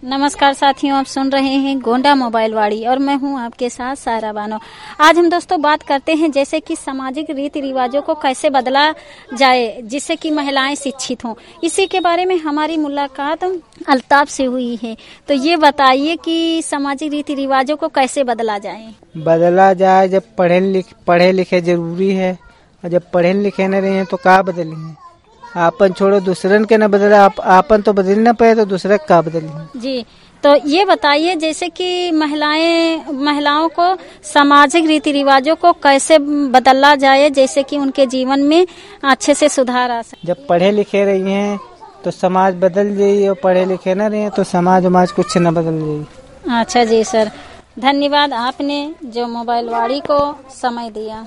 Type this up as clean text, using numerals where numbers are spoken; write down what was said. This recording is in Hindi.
नमस्कार साथियों, आप सुन रहे हैं गोंडा मोबाइल वाड़ी और मैं हूं आपके साथ सारा बानो। आज हम दोस्तों बात करते हैं जैसे कि सामाजिक रीति रिवाजों को कैसे बदला जाए जिससे कि महिलाएं शिक्षित हों। इसी के बारे में हमारी मुलाकात अल्ताफ से हुई है। तो ये बताइए कि सामाजिक रीति रिवाजों को कैसे बदला जाए। बदला जाए जब पढ़े लिखे जरूरी है, और जब पढ़े लिखे न रहे हैं तो का बदली। आपन छोड़ो दूसरन के न बदला, आपन तो बदल न पाए तो दूसरे का बदली। जी, तो ये बताइए जैसे कि महिलाओं को सामाजिक रीति रिवाजों को कैसे बदला जाए जैसे कि उनके जीवन में अच्छे से सुधार आ सके। जब पढ़े लिखे रही हैं तो समाज बदल जाये, और पढ़े लिखे न रहे तो समाज कुछ न बदल जाये। अच्छा जी सर, धन्यवाद, आपने जो मोबाइल वाड़ी को समय दिया।